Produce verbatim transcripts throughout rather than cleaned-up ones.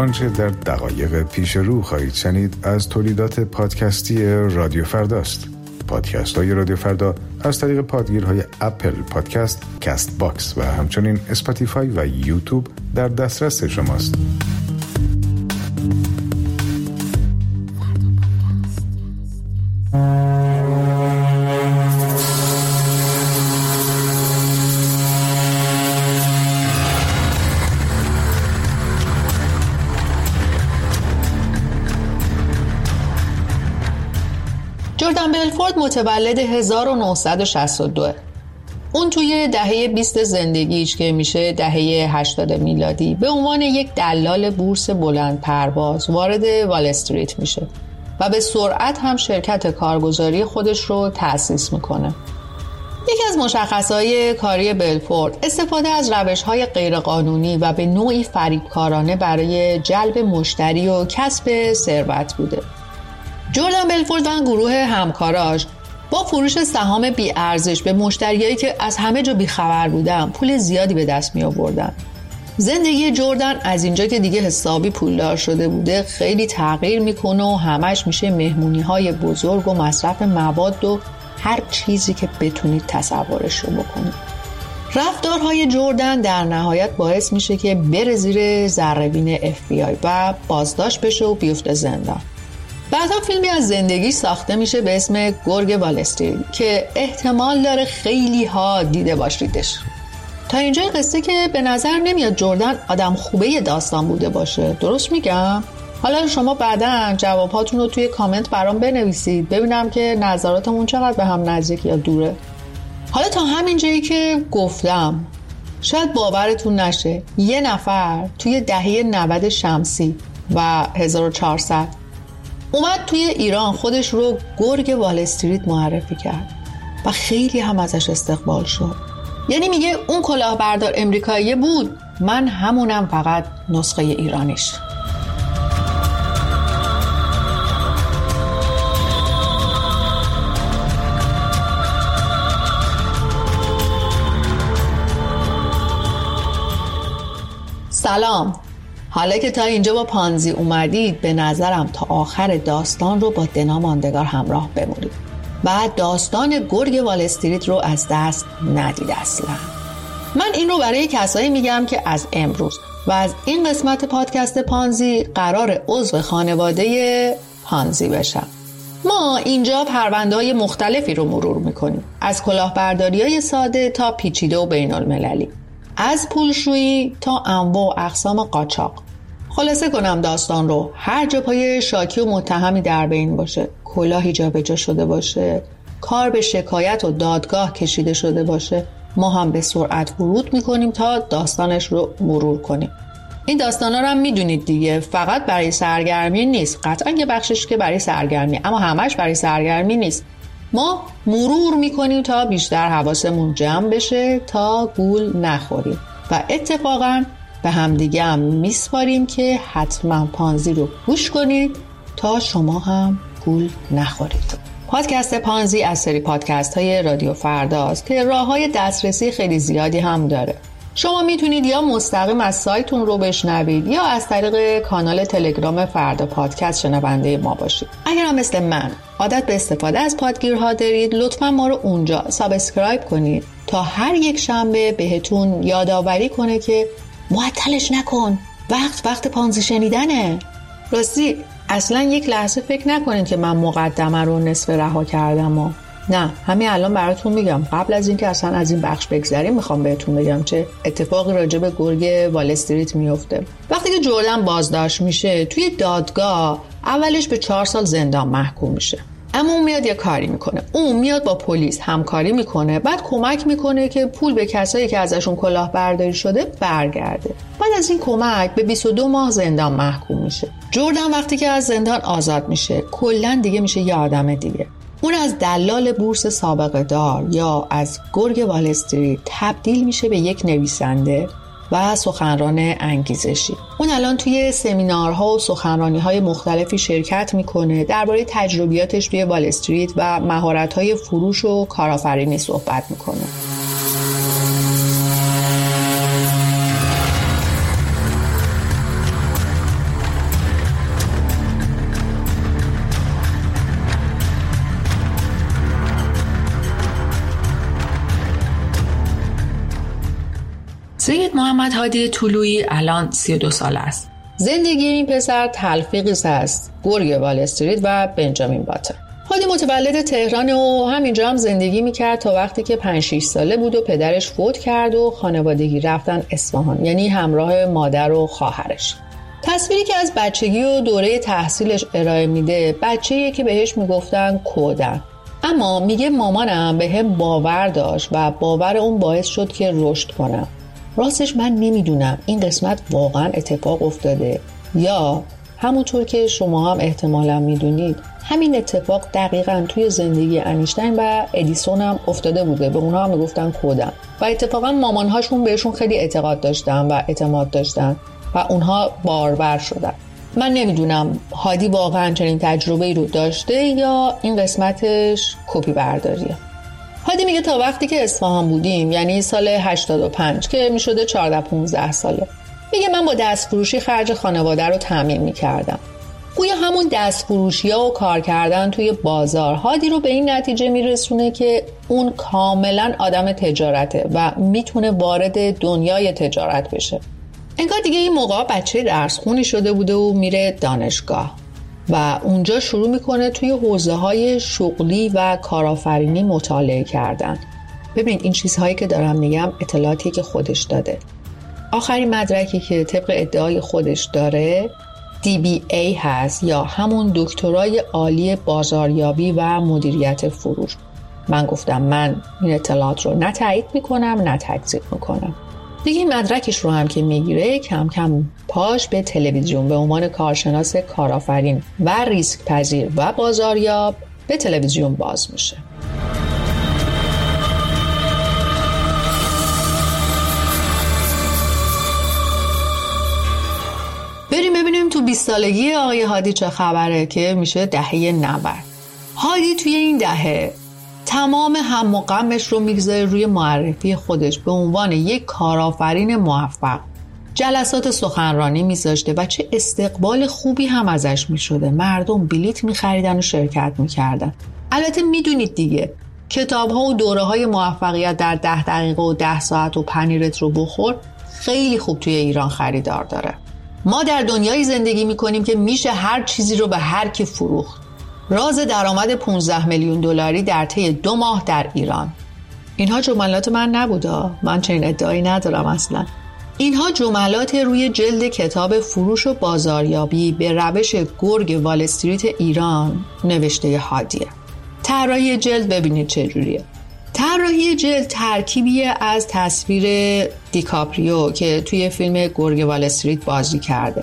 آنچه در دقایق پیش رو خواهید شنید از تولیدات پادکستی رادیو فرداست. پادکست های رادیو فردا از طریق پادگیرهای اپل پادکست، کست باکس و همچنین اسپاتیفای و یوتیوب در دسترس شماست. جردن بلفورد متولد هزار و نهصد و شصت و دو. اون توی دهه بیست زندگیش که میشه دهه هشتاد میلادی به عنوان یک دلال بورس بلند پرواز وارد وال استریت میشه و به سرعت هم شرکت کارگزاری خودش رو تأسیس میکنه. یکی از مشخصهای کاری بلفورد استفاده از روش‌های غیرقانونی و به نوعی فریبکارانه برای جلب مشتری و کسب ثروت بوده. جردن بلفورد و گروه همکاراش با فروش سهام بی ارزش به مشتریایی که از همه جا بیخبر بودن پول زیادی به دست می آوردن. زندگی جردن از اینجا که دیگه حسابی پولدار شده بوده خیلی تغییر میکنه و همش میشه مهمونی‌های بزرگ و مصرف مواد و هر چیزی که بتونید تصورش رو بکنید. رفتارهای جردن در نهایت باعث میشه که بره زیر ذره‌بین اف بی آی و بازداشت بشه و بیفته زندان. بعدا فیلمی از زندگی ساخته میشه به اسم گرگ وال استریت که احتمال داره خیلی ها دیده باشیدش. تا اینجا قصه که به نظر نمیاد جردن آدم خوبه داستان بوده باشه. درست میگم؟ حالا شما بعدا جواباتون رو توی کامنت برام بنویسید ببینم که نظراتمون چقدر به هم نزدیک یا دوره. حالا تا همین جایی که گفتم شاید باورتون نشه یه نفر توی دهه نود شمسی و هزار و چهارصد اومد توی ایران خودش رو گرگ وال استریت معرفی کرد و خیلی هم ازش استقبال شد. یعنی میگه اون کلاهبردار امریکایی بود، من همونم، فقط نسخه ایرانیش. سلام. حالا که تا اینجا با پانزی اومدید به نظرم تا آخر داستان رو با دنا ماندگار همراه بمونید. بعد داستان گرگ وال استریت رو از دست ندید اصلا. من این رو برای کسایی میگم که از امروز و از این قسمت پادکست پانزی قرار عضو خانواده پانزی بشم. ما اینجا پرونده‌های مختلفی رو مرور میکنیم، از کلاهبرداری‌های ساده تا پیچیده و بین المللی، از پولشویی تا انواع و اقسام قاچاق. خلاصه کنم داستان رو، هر جا پای شاکی و متهمی در بین باشه، کلاهی جابجا شده باشه، کار به شکایت و دادگاه کشیده شده باشه، ما هم به سرعت ورود میکنیم تا داستانش رو مرور کنیم. این داستانا رو هم میدونید دیگه، فقط برای سرگرمی نیست، قطعا یه بخشش که برای سرگرمی، اما همش برای سرگرمی نیست. ما مرور میکنیم تا بیشتر حواسمون جمع بشه تا گول نخوریم و اتفاقا به همدیگه هم میسپاریم که حتما پانزی رو گوش کنید تا شما هم گول نخورید. پادکست پانزی از سری پادکست های رادیو فرداست که راه های دسترسی خیلی زیادی هم داره. شما میتونید یا مستقیم از سایتون رو بشنوید یا از طریق کانال تلگرام فردا پادکست شنونده ما باشید. اگر هم مثل من عادت به استفاده از پادگیرها دارید لطفا ما رو اونجا سابسکرایب کنید تا هر یک شنبه بهتون یادآوری کنه که معطلش نکن، وقت وقت پانزی شنیدنه. راستی اصلا یک لحظه فکر نکنید که من مقدمه رو نصف رها کردم و نه، همین الان براتون میگم، قبل از اینکه اصلا از این بخش بگذریم میخوام بهتون بگم چه اتفاقی راجع به گرگ وال استریت میفته. وقتی که جردن بازداشت میشه توی دادگاه اولش به چهار سال زندان محکوم میشه، اما اون میاد یه کاری میکنه، اون میاد با پلیس همکاری میکنه، بعد کمک میکنه که پول به کسایی که ازشون کلاهبرداری شده برگرده. بعد از این کمک به بیست و دو ماه زندان محکوم میشه. جردن وقتی که از زندان آزاد میشه کلا دیگه میشه یه آدم دیگه. اون از دلال بورس سابقه دار یا از گرگ وال استریت تبدیل میشه به یک نویسنده و سخنران انگیزشی. اون الان توی سمینارها و سخنرانی‌های مختلفی شرکت میکنه، درباره تجربیاتش توی وال استریت و مهارت‌های فروش و کارآفرینی صحبت میکنه. سید محمد هادی طلویی الان سی و دو ساله است. زندگی این پسر تلفیقی است گرگ وال استریت و بنجامین باتن. هادی متولد تهران و همینجا هم زندگی میکرد تا وقتی که پنج شش ساله بود و پدرش فوت کرد و خانوادگی رفتن اصفهان، یعنی همراه مادر و خواهرش. تصویری که از بچگی و دوره تحصیلش ارائه میده بچه‌ایه که بهش میگفتن کودن، اما میگه مامانم به هم باور داشت و باور اون باعث شد که رشد کنم. راستش من نمیدونم این قسمت واقعا اتفاق افتاده یا همونطور که شما هم احتمالا میدونید همین اتفاق دقیقاً توی زندگی انیشتین و ادیسون هم افتاده بوده. به اونها هم میگفتن کودن و اتفاقا مامانهاشون بهشون خیلی اعتقاد داشتن و اعتماد داشتن و اونها بارور شدن. من نمیدونم هادی واقعا چنین تجربه‌ای رو داشته یا این قسمتش کپی برداریه. هادی میگه تا وقتی که اصفهان بودیم، یعنی سال هشتاد و پنج که میشده چهارده پانزده ساله، میگه من با دست فروشی خرج خانواده رو تامین میکردم. گویا همون دست فروشی ها و کار کردن توی بازار هادی رو به این نتیجه میرسونه که اون کاملا آدم تجارته و میتونه وارد دنیای تجارت بشه. انگار دیگه این موقع بچه درس خونی شده بوده و میره دانشگاه و اونجا شروع میکنه توی حوزه های شغلی و کارآفرینی مطالعه کردن. ببین این چیزهایی که دارم میگم اطلاعاتی که خودش داده. آخرین مدرکی که طبق ادعای خودش داره دی بی ای هست یا همون دکترای عالی بازاریابی و مدیریت فروش. من گفتم من این اطلاعات رو نه تایید میکنم نه تکذیب میکنم. دیگه این مدرکش رو هم که میگیره کم کم پاش به تلویزیون به عنوان کارشناس کارآفرین و ریسک پذیر و بازاریاب به تلویزیون باز میشه. بریم ببینیم تو بیست سالگی آقای هادی چه خبره که میشه دهه نود. هادی توی این دهه تمام هم و غمش رو میگذاره روی معرفی خودش به عنوان یک کارآفرین موفق. جلسات سخنرانی میذاشته و چه استقبال خوبی هم ازش میشده. مردم بلیت میخریدن و شرکت میکردن. البته میدونید دیگه کتاب ها و دوره های موفقیت در ده دقیقه و ده ساعت و پنیرت رو بخور خیلی خوب توی ایران خریدار داره. ما در دنیایی زندگی میکنیم که میشه هر چیزی رو به هر کی فروخت. راز درآمد پانزده میلیون دلاری در طی دو ماه در ایران. اینها جملات من نبوده، من چنین ادعایی ندارم اصلا. اینها جملات روی جلد کتاب فروش و بازاریابی به روش گرگ وال استریت ایران نوشته هادیه. طراحی جلد ببینید چجوریه. طراحی جلد ترکیبی از تصویر دیکاپریو که توی فیلم گرگ وال استریت بازی کرده.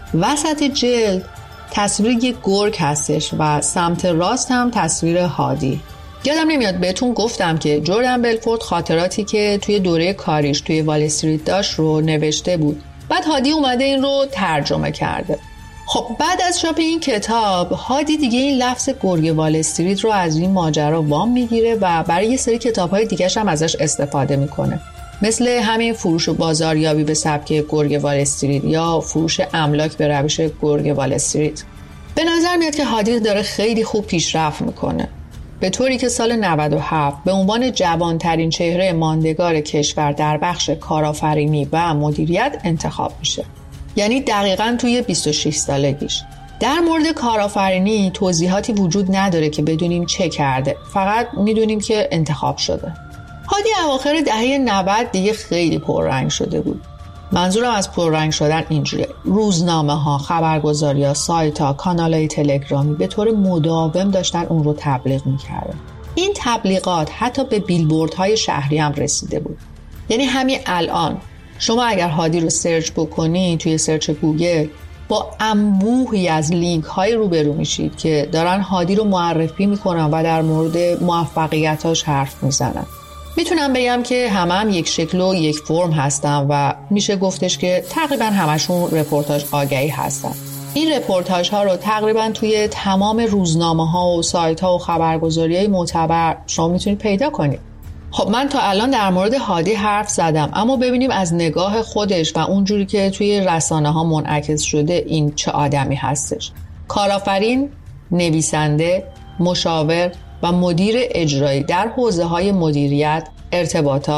وسط جلد تصویر یک گرگ هستش و سمت راست هم تصویر هادی. یادم نمیاد بهتون گفتم که جردن بلفورد خاطراتی که توی دوره کاریش توی وال استریت داشت رو نوشته بود. بعد هادی اومده این رو ترجمه کرده. خب بعد از چاپ این کتاب هادی دیگه این لفظ گرگ وال استریت رو از این ماجرا وام میگیره و برای یه سری کتاب‌های دیگه‌ش هم ازش استفاده میکنه. مثل همین فروش و بازاریابی به سبک گرگ وال استریت یا فروش املاک به روش گرگ وال استریت. به نظر میاد که هادی داره خیلی خوب پیشرفت میکنه، به طوری که سال نود و هفت به عنوان جوانترین چهره ماندگار کشور در بخش کارآفرینی و مدیریت انتخاب میشه. یعنی دقیقاً توی بیست و شش سالگیش. در مورد کارآفرینی توضیحاتی وجود نداره که بدونیم چه کرده، فقط میدونیم که انتخاب شده. هادی اواخر دهه نود دیگه خیلی پررنگ شده بود. منظورم از پررنگ شدن اینجوریه: روزنامه ها، خبرگزاری ها، سایت ها، کانال های تلگرامی به طور مداوم داشتن اون رو تبلیغ میکردن. این تبلیغات حتی به بیلبورد های شهری هم رسیده بود. یعنی همین الان شما اگر هادی رو سرچ بکنی توی سرچ گوگل با انبوهی از لینک های روبرو میشید که دارن هادی رو معرفی میکنن و در مورد موفقیتاش حرف میزنن. میتونم بگم که همه هم یک شکل و یک فرم هستن و میشه گفتش که تقریبا همشون رپورتاج آگهی هستن. این رپورتاج ها رو تقریبا توی تمام روزنامه ها و سایت ها و خبرگزاری های معتبر شما میتونید پیدا کنید. خب من تا الان در مورد هادی حرف زدم، اما ببینیم از نگاه خودش و اونجوری که توی رسانه ها منعکس شده این چه آدمی هستش. کارآفرین، نویسنده، مشاور و مدیر اجرایی در حوزه‌های مدیریت، ارتباطات،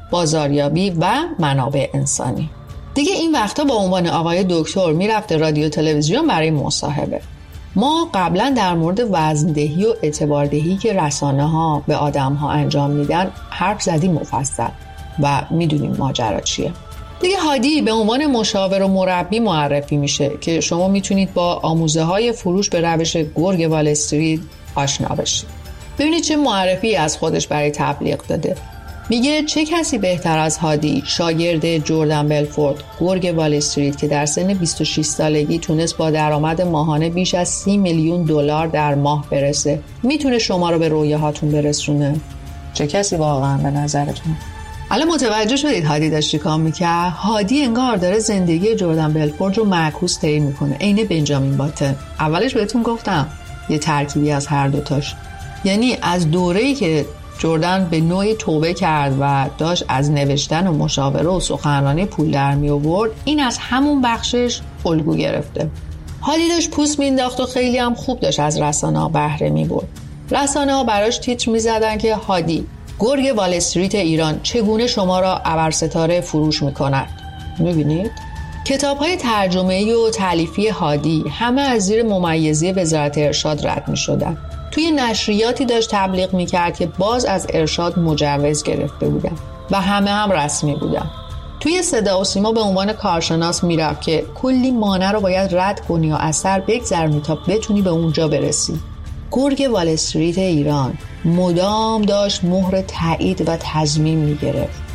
بازاریابی و منابع انسانی. دیگه این وقتا با عنوان آقای دکتر میرفته رادیو تلویزیون برای مصاحبه. ما قبلا در مورد وزندهی و اعتباردهی که رسانه ها به آدم ها انجام میدن حرف زدیم مفصل و میدونیم ماجرا چیه. دیگه هادی به عنوان مشاور و مربی معرفی میشه که شما میتونید با آموزه های فروش به روش گرگ وال استریت آشنا بشید. ببینید چه معرفی از خودش برای تبلیغ داده. میگه چه کسی بهتر از هادی، شاگرد جردن بلفورد، گرگ وال استریت که در سن بیست و شش سالگی تونست با درآمد ماهانه بیش از سی میلیون دلار در ماه برسه، میتونه شما رو به رویاهاتون برسونه؟ چه کسی واقعا به نظرتون؟ الان متوجه شدید هادی داشت چیکار میکرد؟ هادی انگار داره زندگی جردن بلفورد رو معکوس طی میکنه، عین بنجامین باتن. اولش بهتون گفتم یه ترکیبی از هر دوتاش. یعنی از دوره‌ای که جردن به نوعی توبه کرد و داشت از نوشتن و مشاوره و سخنرانی پول در می آورد، این از همون بخشش الگو گرفته. هادی داشت پوست مینداخت و خیلی هم خوب داشت از رسانه ها بهره می برد. رسانه ها براش تیتر می زدن که هادی گرگ وال استریت ایران چگونه شما را ابرستاره فروش می کند. می بینید؟ کتاب های ترجمه‌ای و تالیفی هادی همه از زیر ممیزی وزارت ارشاد رد می شدن. توی نشریاتی داشت تبلیغ میکرد که باز از ارشاد مجوز گرفته بودن و همه هم رسمی بودن. توی صدا و سیما به عنوان کارشناس میرفت که کلی مانع رو باید رد کنی و از سر بگذرونی تا بتونی به اونجا برسی. گرگ وال استریت ایران مدام داشت مهر تایید و تضمین میگرفت.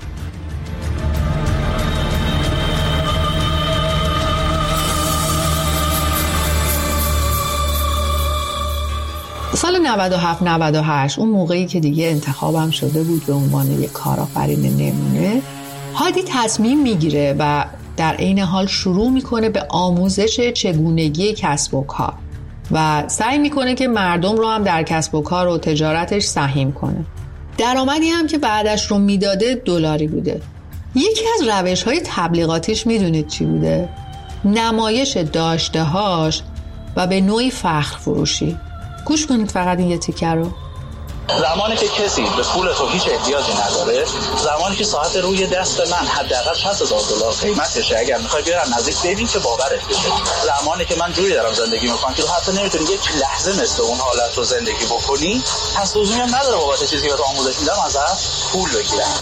سال نود و هفت نود و هشت اون موقعی که دیگه انتخابم شده بود به عنوان یک کارآفرین نمونه، هادی تصمیم میگیره و در عین حال شروع میکنه به آموزش چگونگی کسب و کار و سعی میکنه که مردم رو هم در کسب و کار و تجارتش سهیم کنه. درآمدی هم که بعدش رو میداده دلاری بوده. یکی از روش‌های تبلیغاتیش میدونید چی بوده؟ نمایش داشته‌هاش و به نوعی فخر فروشی. گوش کنید فقط این یه تیکه رو. زمانی که کسی به پول تو هیچ احتیاجی نداره، زمانی که ساعت روی دست من حداقل شصت هزار دلار قیمتشه، اگر میخوای بیارم نزدیک ببین که باورت بشه. زمانی که من جوری دارم زندگی میکنم که تو حتی نمیتونی یک لحظه مثل اون حالت رو زندگی بکنی، پس لزومی هم نداره بابت چیزی که تو آموزش میدم ازت پول بگیرم.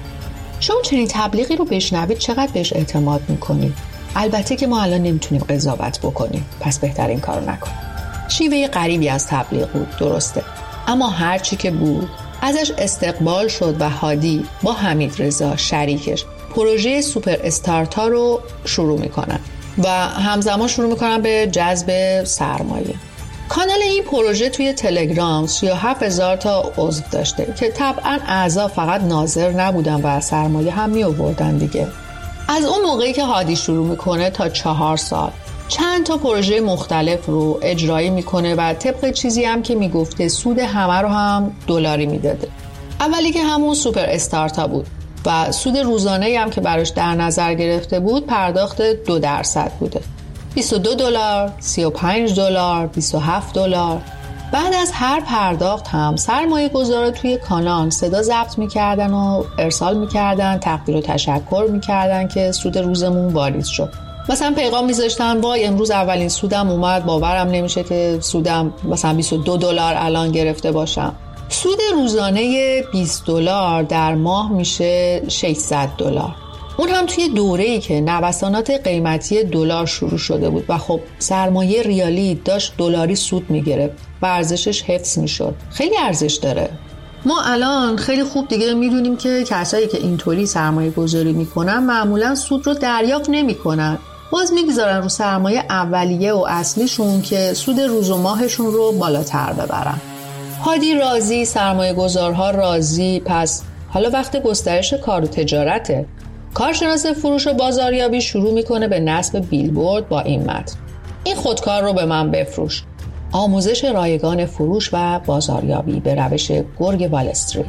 شما چنین تبلیغی رو بشنوید چقدر بهش اعتماد میکنید؟ البته که ما الان نمیتونیم قضاوت بکنیم، پس بهتر این کارو نکنیم. شیوه غریبی از تبلیغ بود، درسته، اما هر چی که بود ازش استقبال شد و هادی با حمید رضا شریکش پروژه سوپر استارتا رو شروع میکنن و همزمان شروع میکنن به جذب سرمایه. کانال این پروژه توی تلگرام سی و هفت هزار تا عضو داشته که طبعا اعضا فقط ناظر نبودن و سرمایه هم می آوردن دیگه. از اون موقعی که هادی شروع میکنه تا چهار سال چند تا پروژه مختلف رو اجرایی میکنه و طبق چیزی هم که میگفته سود همه رو هم دلاری میداده. اولی که همون سوپر استارتا بود و سود روزانه‌ای هم که براش در نظر گرفته بود پرداخت دو درصد بوده. بیست و دو دلار، سی و پنج دلار، بیست و هفت دلار. بعد از هر پرداخت هم سرمایه گذارا توی کانال صدا ضبط میکردن و ارسال میکردن، تقدیر و تشکر میکردن که سود روزمون واریز شد. مثلا پیغام میذاشتن وای امروز اولین سودم اومد، باورم نمیشه که سودم مثلا بیست و دو دلار الان گرفته باشم. سود روزانه بیست دلار در ماه میشه ششصد دلار. اون هم توی دوره‌ای که نوسانات قیمتی دلار شروع شده بود و خب سرمایه ریالی داشت دلاری سود میگرفت و ارزشش حفظ میشد. خیلی ارزش داره. ما الان خیلی خوب دیگه میدونیم که کسایی که اینطوری سرمایه گذاری میکنن معمولا سود رو دریافت نمیکنن. باز میگذارن رو سرمایه اولیه و اصلیشون که سود روز و ماهشون رو بالاتر ببرن. هادی راضی، سرمایه گذارها راضی، پس حالا وقت گسترش کار و تجارته. کارشناس فروش و بازاریابی شروع میکنه به نصب بیلبورد با این متن: این خودکار رو به من بفروش. آموزش رایگان فروش و بازاریابی به روش گرگ وال استریت.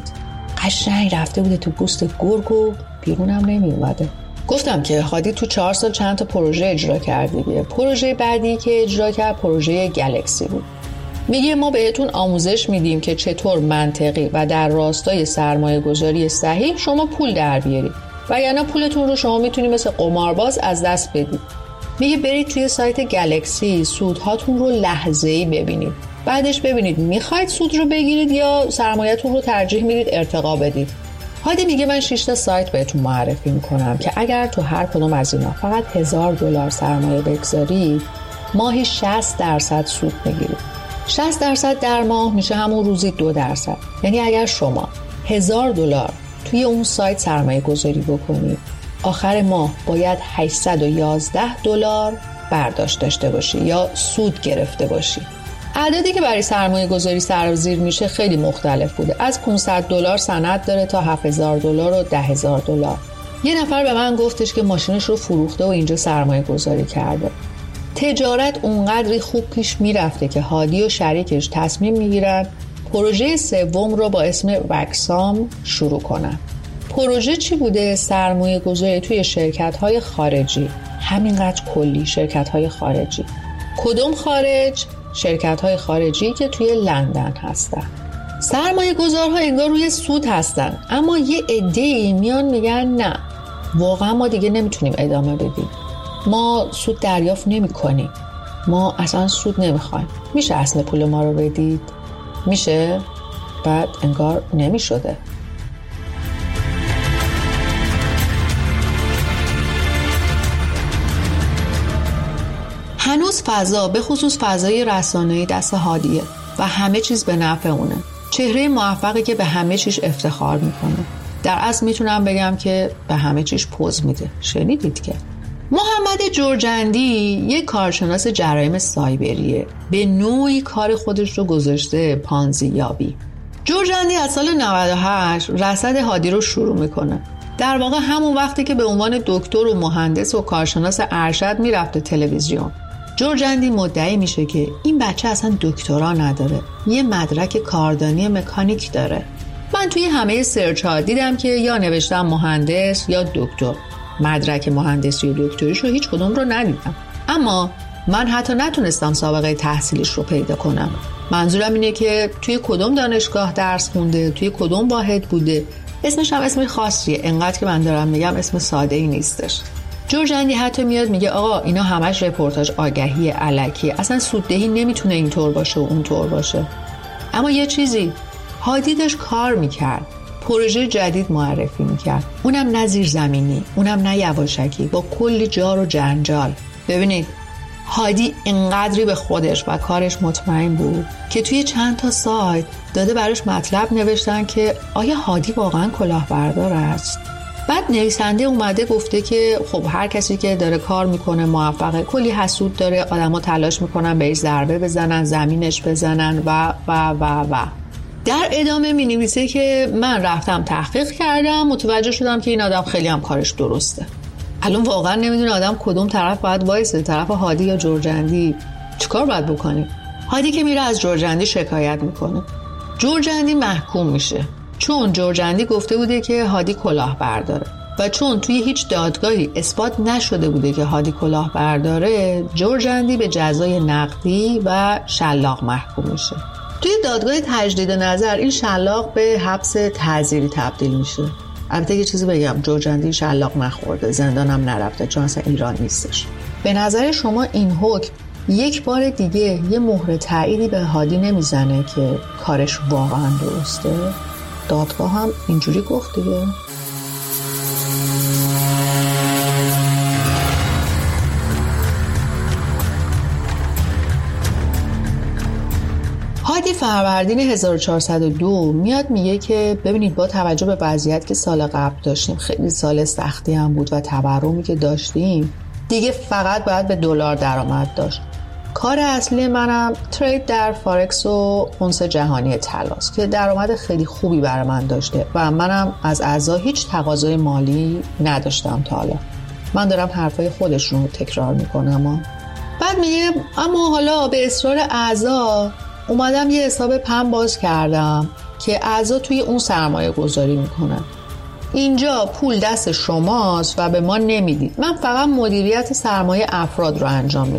قشنگ رفته بوده تو پوست گرگ و بیرونم نمی اومده. گفتم که هادی تو چهار سال چند تا پروژه اجرا کرد دیگه. پروژه بعدی که اجرا کرد پروژه گلکسی بود. میگه ما بهتون آموزش میدیم که چطور منطقی و در راستای سرمایه گذاری صحیح شما پول در بیارید، وگرنه پولتون رو شما میتونید مثل قمارباز از دست بدید. میگه برید توی سایت گلکسی سودهاتون رو لحظه‌ای ببینید، بعدش ببینید میخواید سود رو بگیرید یا سرمایه‌تون رو ترجیح میدید ارتقا بدید. هادی میگه من شش تا سایت بهتون معرفی میکنم که اگر تو هر کدوم از اینا فقط هزار دلار سرمایه بگذارید ماهی شصت درصد سود میگیرید. شصت درصد در ماه میشه همون روزی دو درصد. یعنی اگر شما هزار دلار توی اون سایت سرمایه گذاری بکنید آخر ماه باید هشتصد و یازده دلار برداشت داشته باشی یا سود گرفته باشی. اعدادی که برای سرمایه گذاری سرازیر میشه خیلی مختلف بوده، از پانصد دلار سند داره تا هفت هزار دلار و ده هزار دلار. یه نفر به من گفتش که ماشینش رو فروخته و اینجا سرمایه گذاری کرده. تجارت اونقدری خوب پیش میرفته که هادی و شریکش تصمیم میگیرن پروژه سوم رو با اسم وکسام شروع کنن. پروژه چی بوده؟ سرمایه گذاری توی شرکت های خارجی، همینقدر کلی شرکت های خارجی. کدوم خارج؟ شرکت های خارجی که توی لندن هستن. سرمایه گذارها انگار روی سود هستن، اما یه عده‌ای میان میگن نه واقعا ما دیگه نمیتونیم ادامه بدیم، ما سود دریافت نمی کنیم، ما اصلا سود نمیخوایم، میشه اصل پول ما رو بدید؟ میشه؟ بعد انگار نمیشده. هنوز فضا به خصوص فضای رسانه‌ای دست هادیه و همه چیز به نفع اونه. چهره موفقی که به همه چیز افتخار میکنه. در اصل میتونم بگم که به همه چیز پوز میده. شنیدید که محمد جرجندی یک کارشناس جرایم سایبریه، به نوعی کار خودش رو گذاشته پانزی یابی. جرجندی از سال نود و هشت رصد هادی رو شروع میکنه. در واقع همون وقتی که به عنوان دکتر و مهندس و کارشناس ارشد میرفته تلویزیون. جرجندی مدعی میشه که این بچه اصلا دکترا نداره، یه مدرک کاردانی مکانیک داره. من توی همه سرچ ها دیدم که یا نوشتم مهندس یا دکتر، مدرک مهندسی و دکتریش رو هیچ کدوم رو ندیدم. اما من حتی نتونستم سابقه تحصیلیش رو پیدا کنم. منظورم اینه که توی کدوم دانشگاه درس خونده، توی کدوم واحد بوده. اسمش هم اسم خاصیه، انقدر که من دارم میگم اسم ساده ای نیستش. جرجندی حتی میاد میگه آقا اینا همش رپورتاج آگهی الکی، اصلا سوددهی نمیتونه اینطور باشه و اونطور باشه. اما یه چیزی، هادی داشت کار میکرد، پروژه جدید معرفی میکرد، اونم نه زیرزمینی، اونم نه یواشکی، با کلی جار و جنجال. ببینید هادی انقدری به خودش و کارش مطمئن بود که توی چند تا سایت داده براش مطلب نوشتن که آیا هادی واقعا کلاهبردار است؟ بعد نویسنده اومده گفته که خب هر کسی که داره کار میکنه موفقه، کلی حسود داره، آدما تلاش میکنن بهش ضربه بزنن، زمینش بزنن و و و و در ادامه می نویسه که من رفتم تحقیق کردم، متوجه شدم که این آدم خیلی هم کارش درسته. الان واقعا نمیدونه آدم کدوم طرف باید وایسه، طرف هادی یا جرجندی. چیکار باید بکنیم؟ هادی که میره از جرجندی شکایت میکنه، جرجندی محکوم میشه، چون جرجندی گفته بوده که هادی کلاهبرداره و چون توی هیچ دادگاهی اثبات نشده بوده که هادی کلاهبرداره، جرجندی به جزای نقدی و شلاق محکوم میشه. توی دادگاه تجدید نظر این شلاق به حبس تعزیری تبدیل میشه. البته یه چیزی بگم، جرجندی شلاق نخورده، زندانم نرفته، چون اصلا ایران نیستش. به نظر شما این حکم یک بار دیگه یه مهر تاییدی به هادی نمیزنه که کارش واقعا درسته؟ دادگاه هم اینجوری گفت دیگه. هادی فروردین هزار و چهارصد و دو میاد میگه که ببینید با توجه به وضعیت که سال قبل داشتیم، خیلی سال سختی هم بود و تورمی که داشتیم، دیگه فقط باید به دلار درآمد داشت. کار اصلی منم ترید در فارکس و اونس جهانی طلاست که درآمد خیلی خوبی برای من داشته و منم از اعضا هیچ تقاضای مالی نداشتم تا حالا. من دارم حرفای خودشون رو تکرار میکنم. ها. بعد میگه اما حالا به اصرار اعضا اومدم یه حساب پم باز کردم که اعضا توی اون سرمایه گذاری میکنن. اینجا پول دست شماست و به ما نمیدید. من فقط مدیریت سرمایه افراد رو انجام میدم.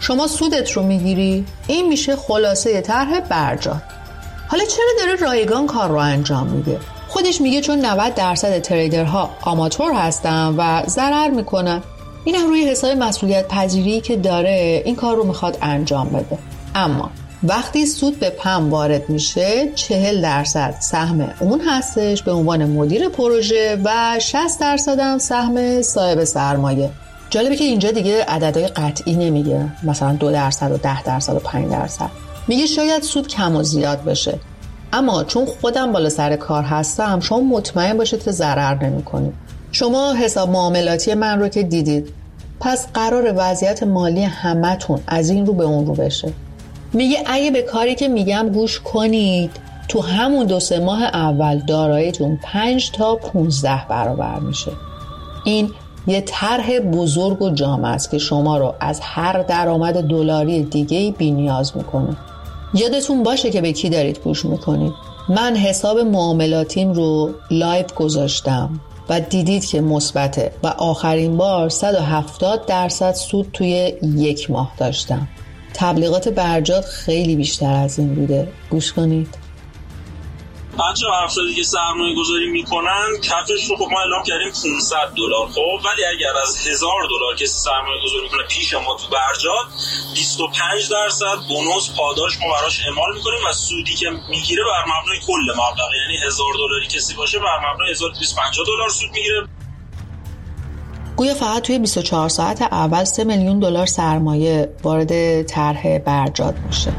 شما سودت رو میگیری. این میشه خلاصه طرح برجات. حالا چرا داره رایگان کار رو انجام میده؟ خودش میگه چون نود درصد تریدرها آماتور هستن و ضرر میکنن. اینم روی حساب مسئولیت پذیری که داره این کار رو میخواد انجام بده. اما وقتی سود به پم وارد میشه چهل درصد سهم اون هستش به عنوان مدیر پروژه و شصت درصد هم سهم صاحب سرمایه. جالبه که اینجا دیگه عددهای قطعی نمیگه، مثلا دو درصد و ده درصد و پنج درصد. میگه شاید سود کم و زیاد بشه، اما چون خودم بالا سر کار هستم شما مطمئن باشید که ضرر نمی‌کنید. شما حساب معاملاتی من رو که دیدید، پس قرار وضعیت مالی همتون از این رو به اون رو بشه. میگه اگه به کاری که میگم گوش کنید تو همون دو سه ماه اول داراییتون پنج تا پونزده برابر میشه. این یه طرح بزرگ و جامع است که شما رو از هر درآمد دلاری دیگه‌ای بی‌نیاز میکنه. یادتون باشه که به کی دارید گوش میکنید. من حساب معاملاتیم رو لایو گذاشتم و دیدید که مثبته و آخرین بار صد و هفتاد درصد سود توی یک ماه داشتم. تبلیغات برجات خیلی بیشتر از این بوده. گوش کنید. بچه ها افرادی که سرمایه گذاری میکنن کفش رو خب ما اعلام کردیم پانصد دلار. خب ولی اگر از هزار دلار که سرمایه گذاری میکنه پیش ما تو برجات بیست و پنج درصد بونوس پاداش ما براش اعمال میکنیم و سودی که میگیره بر مبنای کل مبلغ، یعنی هزار دلاری کسی باشه بر مبنای هزار و دویست و پنجاه دلار سود میگیره. گویا فقط توی بیست و چهار ساعت اول سه میلیون دلار سرمایه وارد طرح برجات میشه.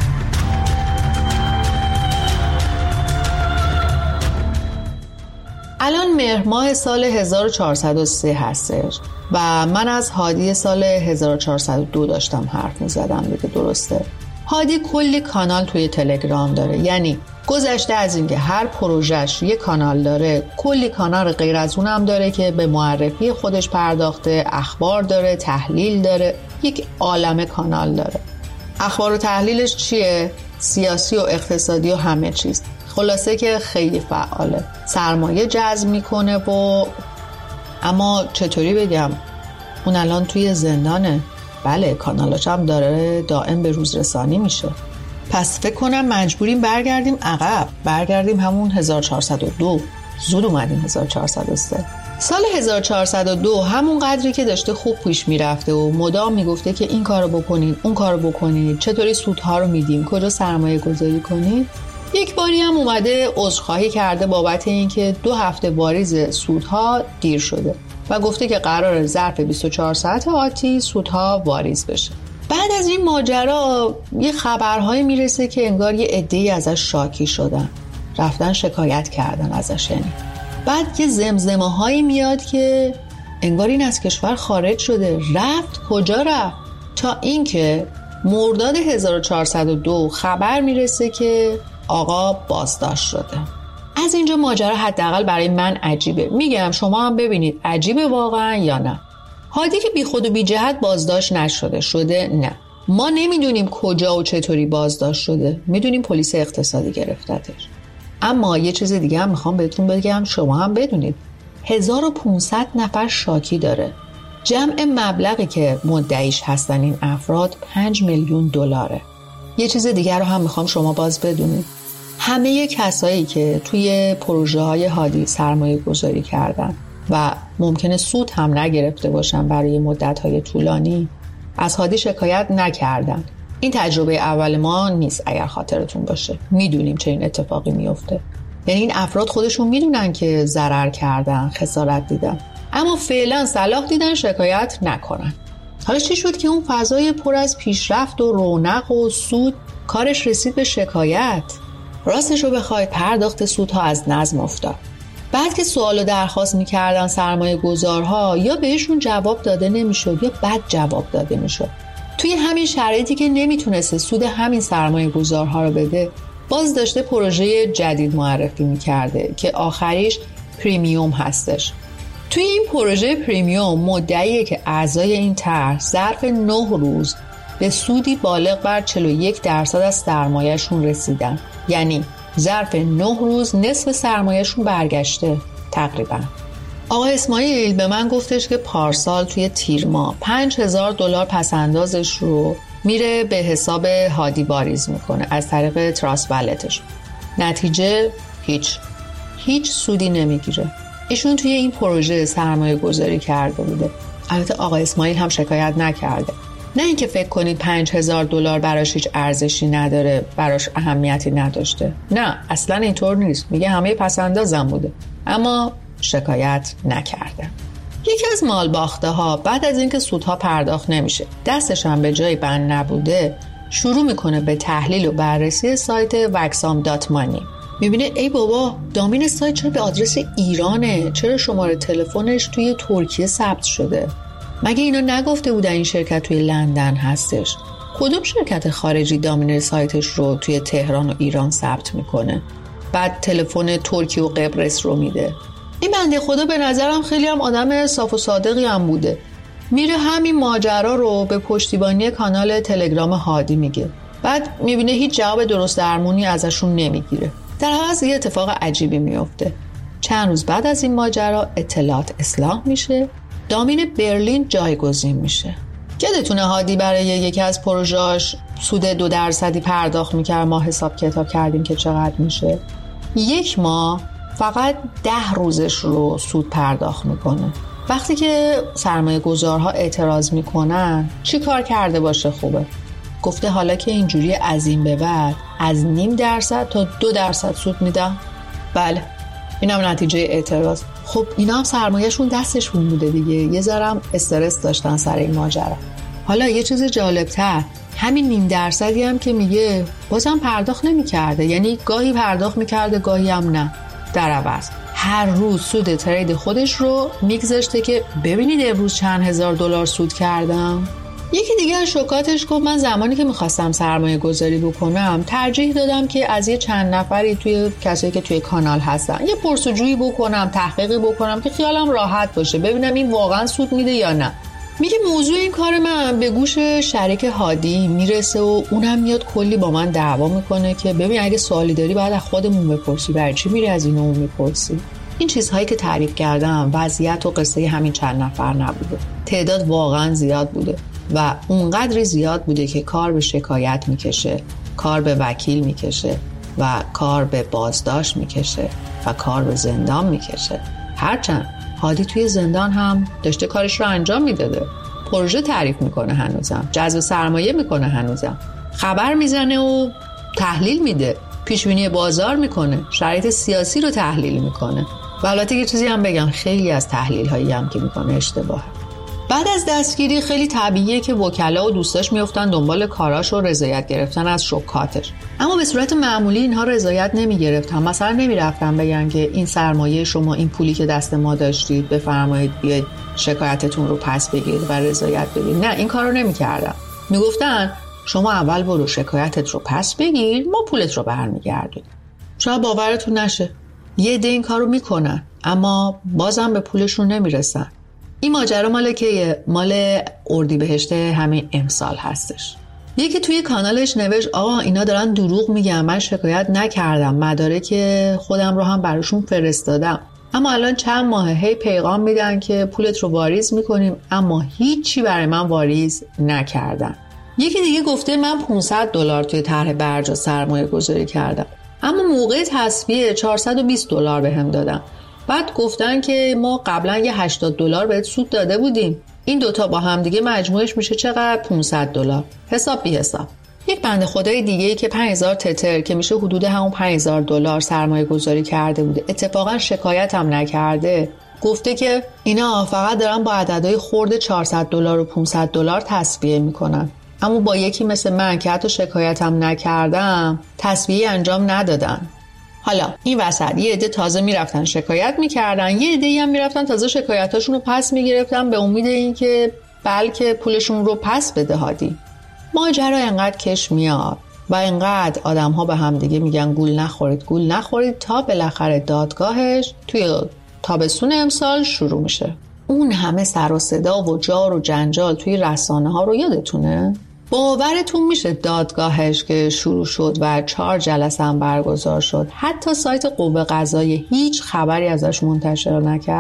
الان مهر ماه سال هزار و چهارصد و سه هستش و من از هادی سال هزار و چهارصد و دو داشتم حرف میزدم دیگه. درسته؟ هادی کلی کانال توی تلگرام داره، یعنی گذشته از اینکه هر پروژهش یه کانال داره، کلی کانال غیر از اون هم داره که به معرفی خودش پرداخته، اخبار داره، تحلیل داره، یک عالمه کانال داره. اخبار و تحلیلش چیه؟ سیاسی و اقتصادی و همه چیز. خلاصه که خیلی فعاله، سرمایه جذب میکنه و اما چطوری بگم، اون الان توی زندانه. بله کانالاش هم داره دائم به روز رسانی میشه. پس فکر کنم مجبوریم برگردیم عقب، برگردیم همون هزار و چهارصد و دو. زود اومدیم هزار و چهارصد و سه. سال هزار و چهارصد و دو همون قدری که داشته خوب پیش میرفته و مدام میگفته که این کارو بکنید، اون کارو بکنید، چطوری سودها رو میدیم، کجا سرمایه گذاری کنید. یک باری هم اومده عذرخواهی کرده بابت اینکه دو هفته واریز سودها دیر شده و گفته که قرار ظرف بیست و چهار ساعت آتی سودها واریز بشه. بعد از این ماجرا یه خبرهایی میرسه که انگار یه عده‌ای ازش شاکی شدن، رفتن شکایت کردن ازش. یعنی بعد یه زمزمه هایی میاد که انگار این از کشور خارج شده. رفت کجا رفت؟ تا اینکه مرداد هزار و چهارصد و دو خبر میرسه که آقا بازداشت شده. از اینجا ماجرا حداقل برای من عجیبه. میگم شما هم ببینید عجیبه واقعا یا نه. هادی که بی خود و بی جهت بازداشت نشده، شده نه. ما نمیدونیم کجا و چطوری بازداشت شده، میدونیم پلیس اقتصادی گرفتتش. اما یه چیز دیگه هم میخوام بهتون بگم، شما هم بدونید هزار و پانصد نفر شاکی داره. جمع مبلغی که مدعیش هستن این افراد پنج میلیون دلاره. یه چیز دیگر رو هم میخوام شما باز بدونید. همه کسایی که توی پروژه های هادی سرمایه گذاری کردن و ممکنه سود هم نگرفته باشن برای مدت های طولانی، از هادی شکایت نکردن. این تجربه اول ما نیست اگر خاطرتون باشه. میدونیم چه این اتفاقی میفته. یعنی این افراد خودشون میدونن که ضرر کردن، خسارت دیدن، اما فعلا صلاح دیدن شکایت نکنن. حالا چی شد که اون فضای پر از پیشرفت و رونق و سود کارش رسید به شکایت؟ راستش رو بخواید پرداخت سودها از نظم افتاد. بعد که سوال و درخواست میکردن سرمایه گذارها، یا بهشون جواب داده نمیشد یا بد جواب داده میشد. توی همین شرایطی که نمیتونسته سود همین سرمایه گذارها رو بده، باز داشته پروژه جدید معرفی میکرده که آخریش پریمیوم هستش. توی این پروژه پریمیوم مدعیه که اعضای این طرح ظرف نه روز به سودی بالغ بر چهل و یک درصد از سرمایه‌شون رسیدن. یعنی ظرف نه روز نصف سرمایه‌شون برگشته تقریبا. آقا اسماعیل به من گفتش که پارسال توی تیر ماه پنج هزار دلار پسندازش رو میره به حساب هادی واریز میکنه از طریق تراست والتش. نتیجه هیچ هیچ سودی نمیگیره. ایشون توی این پروژه سرمایه گذاری کرده بوده. البته آقا اسماعیل هم شکایت نکرده. نه اینکه فکر کنید پنج هزار دلار براش هیچ ارزشی نداره، براش اهمیتی نداشته. نه اصلا اینطور نیست. میگه همه پسندازم بوده، اما شکایت نکرده. یکی از مال باخته ها بعد از اینکه سودها پرداخت نمیشه، دستش هم به جای بند نبوده، شروع میکنه به تحلیل و بررسی سایت وکسام دات مانی. میبینه ای بابا، دامین سایت چرا به آدرس ایرانه؟ چرا شماره تلفنش توی ترکیه ثبت شده؟ مگه اینا نگفته بودن این شرکت توی لندن هستش؟ کدوم شرکت خارجی دامین سایتش رو توی تهران و ایران ثبت میکنه؟ بعد تلفن ترکیه و قبرس رو میده. این بنده خدا به نظرم خیلی هم آدم صاف و صادقی هم بوده. میره همین ماجرا رو به پشتیبانی کانال تلگرام هادی میگه. بعد میبینه هیچ جواب درست درمونی ازشون نمیگیره. در عوض یه اتفاق عجیبی میفته. چند روز بعد از این ماجرا اطلاعات اصلاح میشه، دامین برلین جایگزین میشه. یادتونه هادی برای یکی از پروژه‌اش سود دو درصدی پرداخت میکرد؟ ما حساب کتاب کردیم که چقدر میشه. یک ماه فقط ده روزش رو سود پرداخت میکنه. وقتی که سرمایه گذارها اعتراض میکنن چی کار کرده باشه خوبه؟ گفته حالا که اینجوری از این به بعد از نیم درصد تا دو درصد سود میدم. بله، این هم نتیجه اعتراض. خب اینا هم سرمایهشون دستشون بوده دیگه، یه ذرم استرس داشتن سر این ماجرا. حالا یه چیز جالبتر، همین نیم درصدی هم که میگه بازم پرداخت نمیکرده، یعنی گاهی پرداخت میکرده گاهی هم نه. در عوض هر روز سود ترید خودش رو میگذاشته که ببینید امروز چند هزار دلار سود کردم. یکی دیگه از شوکاتش گفت من زمانی که میخواستم سرمایه گذاری بکنم ترجیح دادم که از یه چند نفری توی کسایی که توی کانال هستن یه پرسجویی بکنم، تحقیقی بکنم که خیالم راحت باشه، ببینم این واقعا سود میده یا نه. میگه موضوع این کار من به گوش شریک هادی میرسه و اونم میاد کلی با من دعوا میکنه که ببین اگه سوالی داری باید از خودمون بپرسی، برای چی میری از اینو اون میپرسی؟ این چیزهایی که تعریف کردم وضعیت و قصه همین چند نفر نبوده، تعداد واقعا زیاد بوده و اونقدری زیاد بوده که کار به شکایت میکشه، کار به وکیل میکشه و کار به بازداشت میکشه و کار به زندان میکشه. هرچند هادی توی زندان هم داشته کارش رو انجام میداده، پروژه تعریف میکنه هنوزم، جذب سرمایه میکنه هنوزم، خبر میزنه و تحلیل میده، پیشبینی بازار میکنه، شرایط سیاسی رو تحلیل میکنه. و البته یه چیزی هم بگم، خیلی از تحلیل هایی هم که میکنه اشتباهه. بعد از دستگیری خیلی طبیعیه که وکلا و دوستاش میافتن دنبال کاراش و رضایت گرفتن از شوکاتش، اما به صورت معمولی اینها رضایت نمیگرفتن. مثلا نمیرفتن بگن که این سرمایه شما، این پولی که دست ما داشتید بفرمایید بیاید شکایتتون رو پس بگیرید و رضایت بدید. نه، این کارو نمیکردن. میگفتن شما اول برو شکایتت رو پس بگیر، ما پولت رو برمیگردونیم. شاید باورتون نشه، یه عده این کارو میکنن اما بازم به پولشون نمیرسن. این ماجرا مال که مال اردیبهشت همین امسال هستش. یکی توی کانالش نوشت آقا اینا دارن دروغ میگن، من شکایت نکردم، مدارک خودم رو هم براشون فرستادم، اما الان چند ماهه هی پیغام میدن که پولت رو واریز میکنیم اما هیچی برای من واریز نکردن. یکی دیگه گفته من پانصد دلار توی طرح برجا سرمایه گذاری کردم اما موقع تصفیه چهارصد و بیست دلار بهم دادن. بعد گفتن که ما قبلا یه هشتاد دلار بهت سود داده بودیم، این دوتا با هم دیگه مجموعش میشه چقدر؟ پانصد دلار. حساب بی حساب. یک بنده خدای دیگه‌ای که پنج هزار تتر که میشه حدود همون پنج هزار دلار سرمایه گذاری کرده بوده، اتفاقا شکایت هم نکرده، گفته که اینا فقط دارن با عددهای خرد چهارصد دلار و پانصد دلار تصفیه میکنن، اما با یکی مثل من که حتی شکایت هم نکردم تصفیه انجام ندادن. حالا این وسط یه عده تازه میرفتن شکایت میکردن، یه عده هم میرفتن تازه شکایتاشون رو پس میگرفتن به امید این که بلکه پولشون رو پس بده هادی. ماجرا انقدر کش میاد و انقدر آدم ها به هم دیگه میگن گول نخورید گول نخورید تا بالاخره دادگاهش توی تابستون امسال شروع میشه. اون همه سر و صدا و جار و جنجال توی رسانه ها رو یادتونه؟ باورتون میشه دادگاهش که شروع شد و چهار جلسه هم برگزار شد، حتی سایت قوه قضاییه هیچ خبری ازش منتشر نکرد؟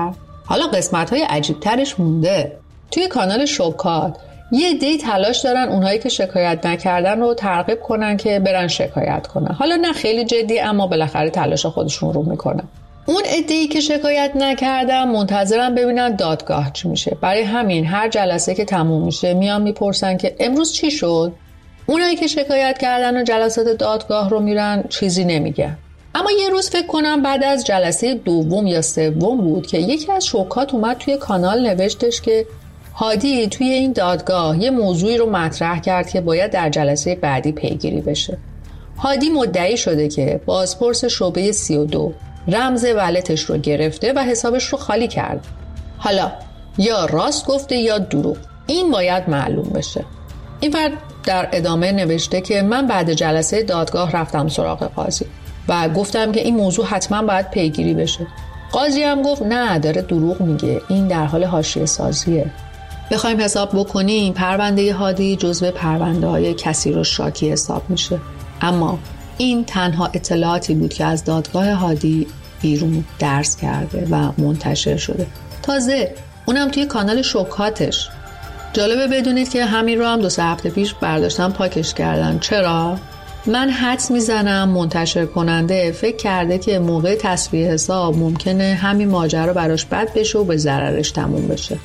حالا قسمت‌های عجیب‌ترش مونده. توی کانال شوکات یه عده‌ای تلاش دارن اونهایی که شکایت نکردن رو ترغیب کنن که برن شکایت کنن. حالا نه خیلی جدی، اما بالاخره تلاش خودشون رو میکنن. اون عده‌ای که شکایت نکردن منتظرن ببینن دادگاه چی میشه. برای همین هر جلسه که تموم میشه میان میپرسن که امروز چی شد. اونایی که شکایت کردن و جلسات دادگاه رو میرن چیزی نمیگن. اما یه روز فکر کنم بعد از جلسه دوم یا سوم بود که یکی از شوکات اومد توی کانال نوشتش که هادی توی این دادگاه یه موضوعی رو مطرح کرد که باید در جلسه بعدی پیگیری بشه. هادی مدعی شده که بازپرس شعبه سی و دو رمز ولتش رو گرفته و حسابش رو خالی کرد. حالا یا راست گفته یا دروغ، این باید معلوم بشه. این فرد در ادامه نوشته که من بعد جلسه دادگاه رفتم سراغ قاضی و گفتم که این موضوع حتما باید پیگیری بشه. قاضی هم گفت نه، داره دروغ میگه، این در حال حاشیه سازیه. بخوایم حساب بکنیم پرونده هادی جزو پرونده های کثیر و شاکی حساب میشه. اما این تنها اطلاعاتی بود که از دادگاه هادی بیرون درس کرده و منتشر شده، تازه اونم توی کانال شوکاتش. جالبه بدونید که همین رو هم دو سه هفته پیش برداشتن پاکش کردن. چرا؟ من حدس میزنم منتشر کننده فکر کرده که موقع تصفیه حساب ممکنه همین ماجرا براش بد بشه و به ضررش تموم بشه.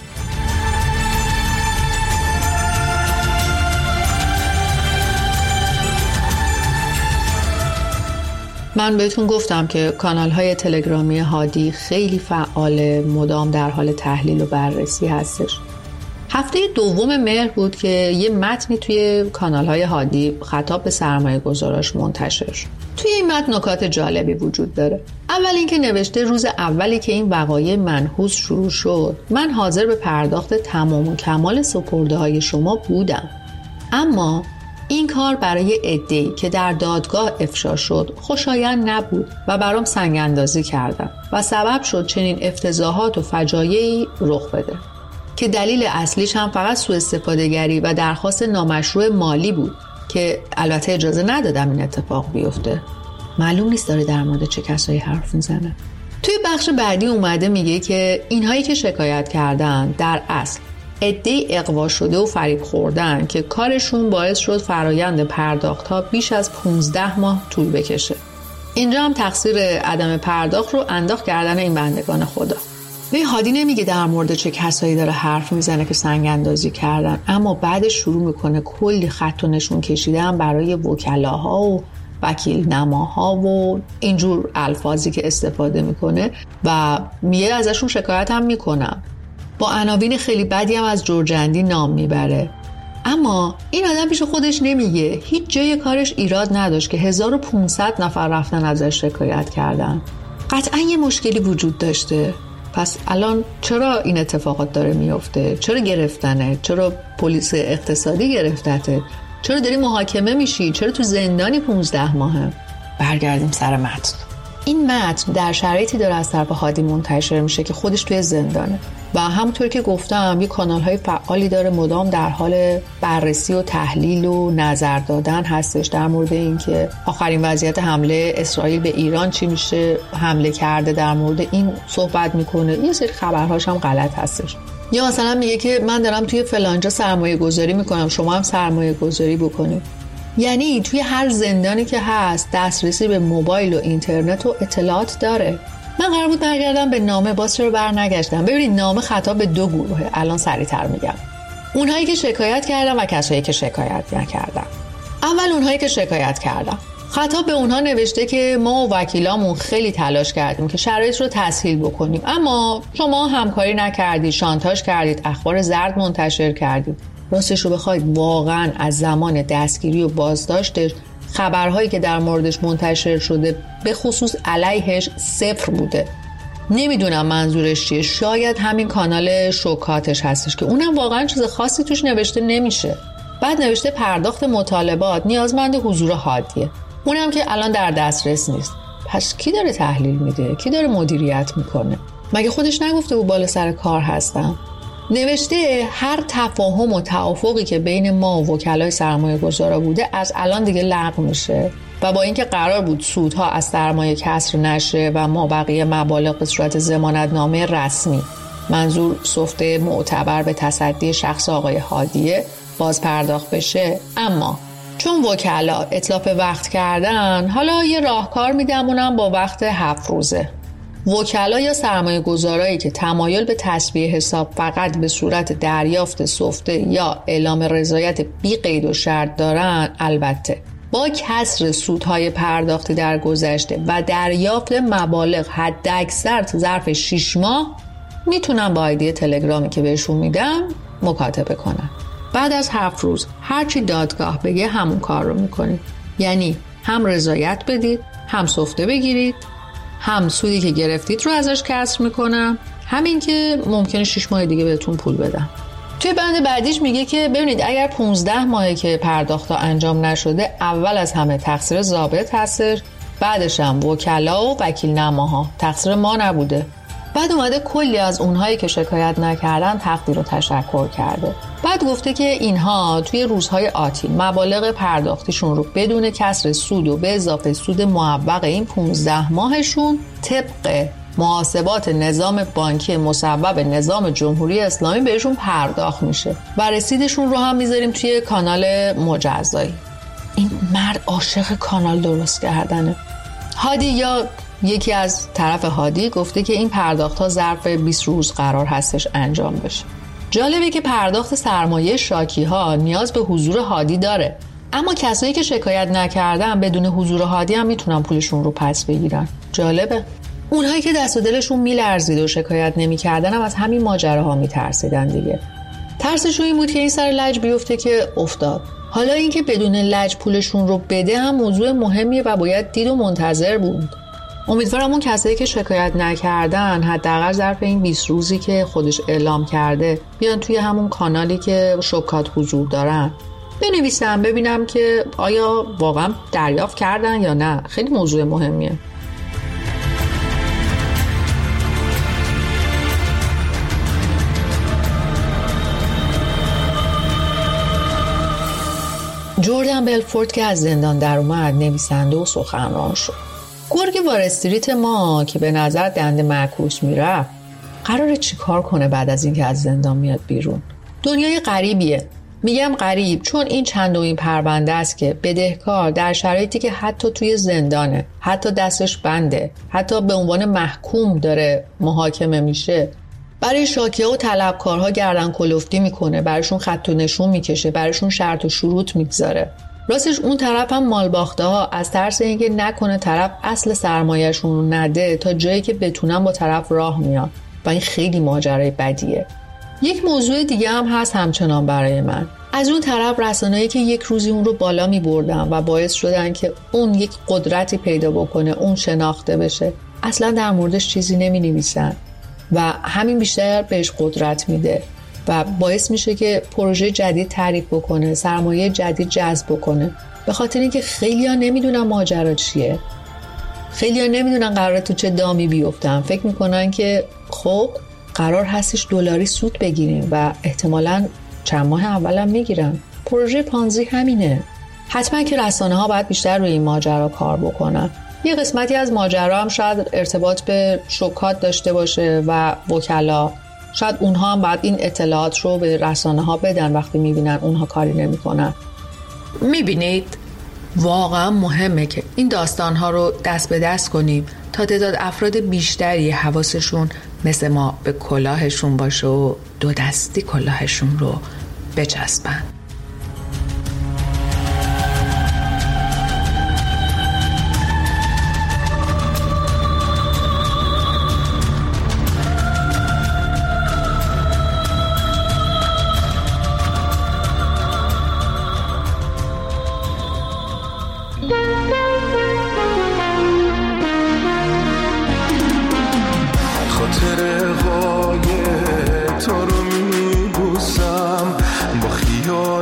من بهتون گفتم که کانال‌های تلگرامی هادی خیلی فعال، مدام در حال تحلیل و بررسی هستش. هفته دوم مهر بود که یه متنی توی کانال‌های هادی خطاب به سرمایه‌گذاراش منتشر شد. توی این متن نکات جالبی وجود داره. اول اینکه نوشته روز اولی که این وقایع منحوس شروع شد، من حاضر به پرداخت تمام و کمال سپرده‌های شما بودم. اما این کار برای عده‌ای که در دادگاه افشا شد خوشایند نبود و برام سنگ اندازی کردن و سبب شد چنین افتضاحات و فجایعی رخ بده که دلیل اصلیش هم فقط سوء استفاده گری و درخواست نامشروع مالی بود که البته اجازه ندادم این اتفاق بیفته. معلوم نیست داره در مورد چه کسایی حرف میزنه. توی بخش بعدی اومده میگه که اینهایی که شکایت کردن در اصل عده‌ای اغوا شده و فریب خوردن که کارشون باعث شد فرایند پرداخت‌ها بیش از پانزده ماه طول بکشه. اینجا هم تقصیر عدم پرداخت رو انداخت کردن این بندگان خدا. به هادی نمیگه در مورد چه کسایی داره حرف میزنه که سنگ اندازی کردن، اما بعدش شروع میکنه کلی خط و نشون کشیدن برای وکلاها و وکیل نماها و اینجور الفاظی که استفاده میکنه و میگه ازشون شکایت هم میکنم. با عناوین خیلی بدی هم از جرجندی نام میبره. اما این آدم پیش خودش نمیگه هیچ جای کارش ایراد نداشت که هزار و پانصد نفر رفتن ازش شکایت کردن. قطعا یه مشکلی وجود داشته. پس الان چرا این اتفاقات داره میفته؟ چرا گرفتنه؟ چرا پلیس اقتصادی گرفتته؟ چرا داری محاکمه میشی؟ چرا تو زندانی پانزده ماهه؟ برگردیم سر متن. این متن در شرایطی داره از طرف هادی منتشر میشه که خودش توی زندانه و همونطور که گفتم یه کانال‌های فعالی داره مدام در حال بررسی و تحلیل و نظر دادن هستش در مورد اینکه آخرین وضعیت حمله اسرائیل به ایران چی میشه، حمله کرده در مورد این صحبت میکنه. یه سری خبرهاش هم غلط هستش. یا مثلا میگه که من دارم توی فلانجا سرمایه گذاری میکنم، شما هم سرمایه گذاری بکنید. یعنی توی هر زندانی که هست دسترسی به موبایل و اینترنت و اطلاعات داره. من قرار بود برگردم به نامه، باز چرا برنگشتم؟ ببینید نامه خطاب به دو گروهه. الان سریع‌تر میگم. اونهایی که شکایت کردن و کسایی که شکایت نکردن. اول اونهایی که شکایت کردن. خطاب به اونها نوشته که ما و وکیلامون خیلی تلاش کردیم که شرایط رو تسهیل بکنیم، اما شما همکاری نکردید، شانتاژ کردید، اخبار زرد منتشر کردید. راستش رو بخواید واقعا از زمان دستگیری و بازداشتش خبرهایی که در موردش منتشر شده به خصوص علیهش صفر بوده. نمیدونم منظورش چیه، شاید همین کانال شوکاتش هستش که اونم واقعا چیز خاصی توش نوشته نمیشه. بعد نوشته پرداخت مطالبات نیازمند حضور هادیه، اونم که الان در دسترس نیست. پس کی داره تحلیل میده؟ کی داره مدیریت میکنه؟ مگه خودش نگفته بود بالا سر کار هستم؟ نوشته هر تفاهم و توافقی که بین ما و وکلای سرمایه گذارا بوده از الان دیگه لغو میشه و با اینکه قرار بود سودها از سرمایه کسر نشه و ما بقیه مبالغ به صورت ضمانتنامه رسمی منظور سفته معتبر به تصدی شخص آقای هادیه باز پرداخت بشه. اما چون وکلا اتلاف وقت کردن، حالا یه راهکار میدم، اونم با وقت هفت روزه. وکلا یا سرمایه گذارایی که تمایل به تسویه حساب فقط به صورت دریافت سفته یا اعلام رضایت بی قید و شرط دارن، البته با کسر سودهای پرداختی در گذشته و دریافت مبالغ حداکثر ظرف شش ماه میتونن با آیدی تلگرامی که بهشون میدم مکاتبه کنن. بعد از هفت روز هرچی دادگاه بگه همون کار رو میکنید. یعنی هم رضایت بدید، هم سفته بگیرید، هم سودی که گرفتید رو ازش کسر میکنم، همین که ممکنه شش ماه دیگه بهتون پول بدم. توی بند بعدیش میگه که ببینید اگر پونزده ماهه که پرداخت انجام نشده، اول از همه تقصیر ضابط هستش، بعدش هم وکلا و وکیل نماها، تقصیر ما نبوده. بعد اومده کلی از اونهایی که شکایت نکردن تقدیر و تشکر کرده. بعد گفته که اینها توی روزهای آتی مبالغ پرداختیشون رو بدون کسر سود و به اضافه سود معوق این پونزده ماهشون طبق محاسبات نظام بانکی مصوب نظام جمهوری اسلامی بهشون پرداخت میشه و رسیدشون رو هم میذاریم توی کانال مجزایی. این مرد عاشق کانال درست کردنه. هادی یا یکی از طرف هادی گفته که این پرداخت ها ظرف بیست روز قرار هستش انجام بشه. جالبه که پرداخت سرمایه شاکی ها نیاز به حضور هادی داره، اما کسایی که شکایت نکردن بدون حضور هادی هم میتونن پولشون رو پس بگیرن. جالبه. اونهایی که دست و دلشون میلرزید و شکایت نمیکردن هم از همین ماجراها میترسیدن دیگه. ترسشون این بود که این سر لج بیفته که افتاد. حالا اینکه بدون لج پولشون رو بده هم موضوع مهمیه و باید دید و منتظر بود. امیدوارم اون کسایی که شکایت نکردن حداقل ظرف این بیست روزی که خودش اعلام کرده بیان توی همون کانالی که شکات حضور دارن بنویسم ببینم که آیا واقعا دریافت کردن یا نه. خیلی موضوع مهمیه. جردن بلفورد که از زندان در اومد نویسنده و سخنران شد. گرگ وال استریت ما که به نظر دنده معکوس میرفت قراره چی کار کنه بعد از اینکه از زندان میاد بیرون؟ دنیای غریبیه. میگم غریب چون این چندمین پرونده است که بدهکار در شرایطی که حتی توی زندانه، حتی دستش بنده، حتی به عنوان محکوم داره محاکمه میشه، برای شاکی‌ها و طلبکارها گردن کلفتی میکنه، براشون خط و نشون میکشه، براشون شرط و شروط میگذاره. راستش اون طرف هم مالباخته ها از ترس اینکه نکنه طرف اصل سرمایه‌شون رو نده تا جایی که بتونن با طرف راه میان و این خیلی ماجرای بدیه. یک موضوع دیگه هم هست همچنان برای من. از اون طرف رسانه‌ای که یک روزی اون رو بالا می‌بردن و باعث شدن که اون یک قدرتی پیدا بکنه، اون شناخته بشه، اصلا در موردش چیزی نمی‌نویسن و همین بیشتر بهش قدرت میده و باعث میشه که پروژه جدید تعریف بکنه، سرمایه جدید جذب بکنه، به خاطر اینکه خیلی‌ها نمیدونن ماجرا چیه. خیلی‌ها نمیدونن قراره تو چه دامی بیفتن. فکر میکنن که خب قرار هستش دلاری سود بگیریم و احتمالاً چند ماه اولم میگیرن. پروژه پانزی همینه. حتما که رسانه‌ها باید بیشتر روی این ماجرا کار بکنن. یه قسمتی از ماجرا هم شاید ارتباط به شوکات داشته باشه و وکلا. شاید اونها هم باید این اطلاعات رو به رسانه‌ها بدن وقتی میبینن اونها کاری نمی‌کنن. میبینید واقعا مهمه که این داستان‌ها رو دست به دست کنیم تا تعداد افراد بیشتری حواسشون مثل ما به کلاهشون باشه و دو دستی کلاهشون رو بچسبن. خاطره های تو رو میبوسم با خیال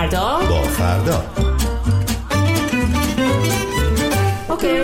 فردا با فردا. اوکی.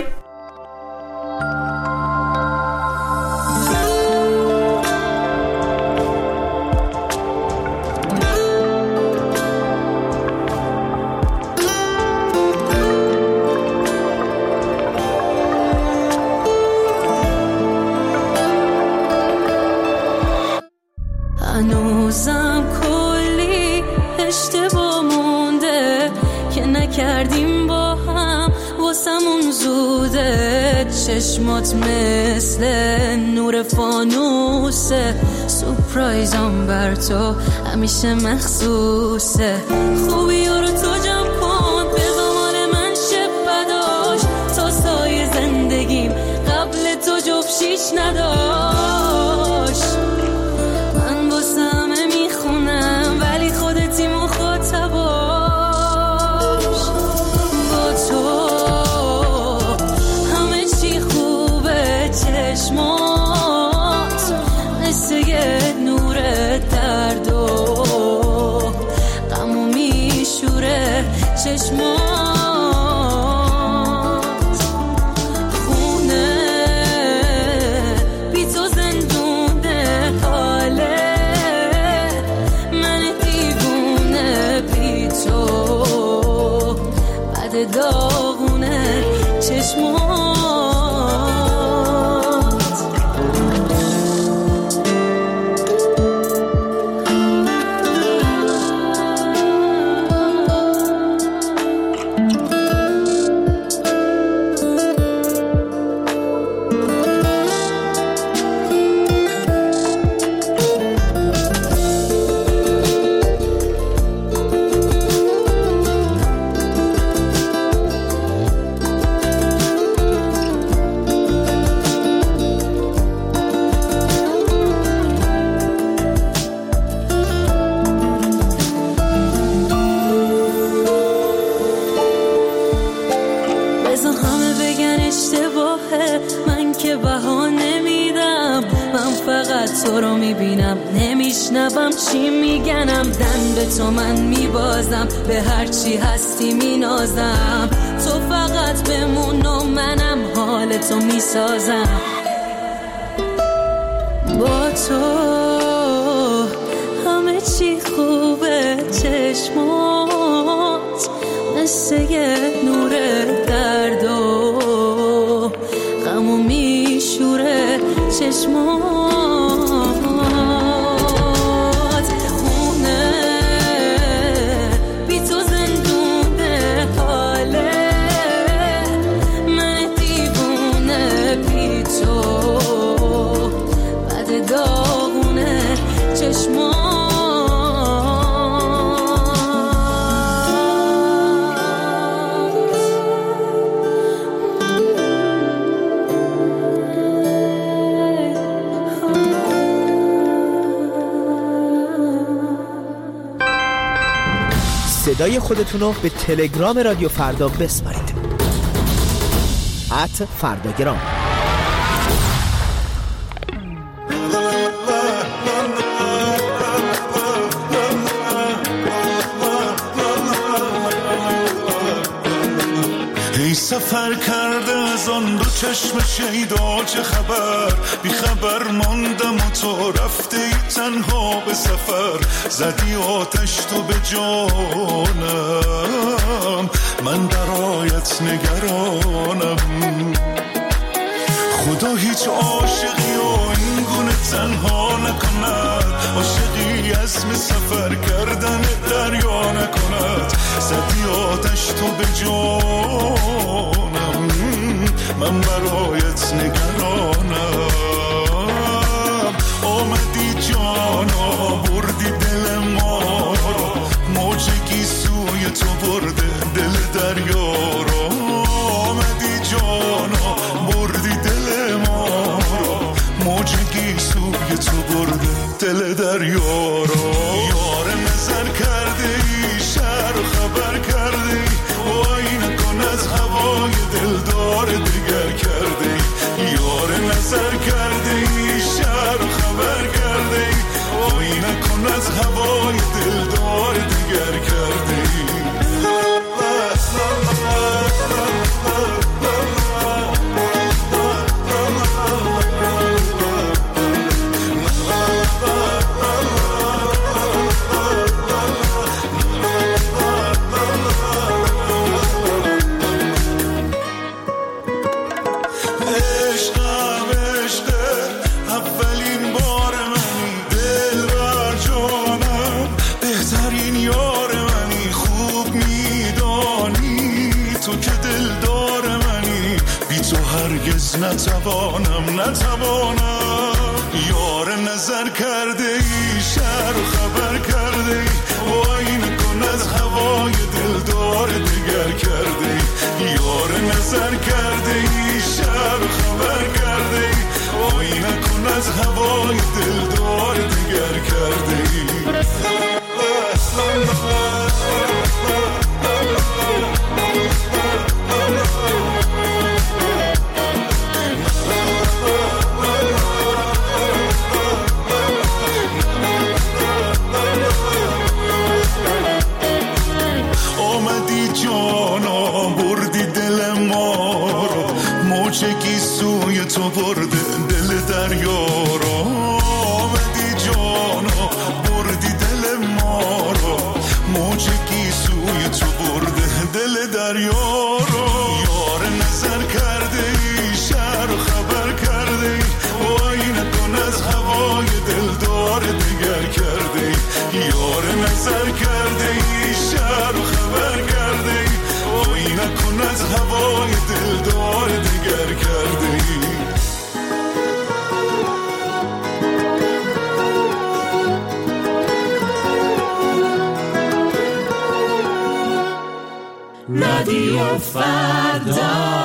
هنوزم کلی اشتباه مونده که نکردیم با هم، واسمون زوده. چشمات مثل نور فانوسه، سورپرایزم بر تو همیشه مخصوصه. خوبی رو تو جمع کن، بذار مال من شب بداش، تا سایه زندگیم قبل تو جفشیش نداشت. من واسه همه میخونم ولی خودتی مخاطباش. با تو همه چی خوبه، چشمات مثل یه نور درد و غمو میشوره. چشمات داغونه چشمات. تو رو میبینم نمیشنوم چی میگنم، دن به تو من میبازم، به هر چی هستی مینازم. تو فقط بمون و منم حال تو میسازم. با تو همه چی خوبه، چشمات مثل یه نور درد و غمو میشوره. چشمات صدای خودتون رو به تلگرام رادیو فردا بسپارید. ات فرداگرام. ای سفر کرده از آن دو چشم شیدا چه خبر، بی خبر ماندم و تو رفته ای تنها به سفر. زدی آتش تو به جانم، من برایت نگرانم. خدا هیچ عاشقی و این گونه تنها نکند، عاشقی عزم سفر کردن دریا نکند. زدی آتش تو به جانم، من برایت نگرانم. آمدی جانا بردی دل ما رو، موجگی سوی تو برده دل دریا رو. آمدی جانا بردی دل ما رو، موجگی سوی تو برده دل دریا رو. یار نظر کرده ای شهر و خبر کرده ای، وای نکن از هوای دلدار دیگر کرده ای. یار نظر کرده ای شهر و خبر کرده ای، وای نکن از هوای دلدار دیگر کرده ای. میدانی تو که دلدار منی، بی تو هرگز نتوانم نتوانم. یار نظر کرده ای، شهر و خبر کرده ای، وای نکن از هوای دلدار دگر کرده ای. یار نظر کرده ای، شهر و خبر کرده ای، وای نکن از هوای دلدار دگر کرده ای. آمدی جانا بردی دل ما رو، موجگی سوی تو برده دل دریا رو. آمدی جانا بردی دل ما رو، موجگی سوی تو برده دل دریا رو. یار نظر کرده ای، شهر و خبر کرده ای، وای نکن از هوای دلدار دگر کرده ای. یار نظر کرده ای، شهر و خبر کرده ای، وای نکن از هوای دلدار دگر کرده ای. رادیو فردا.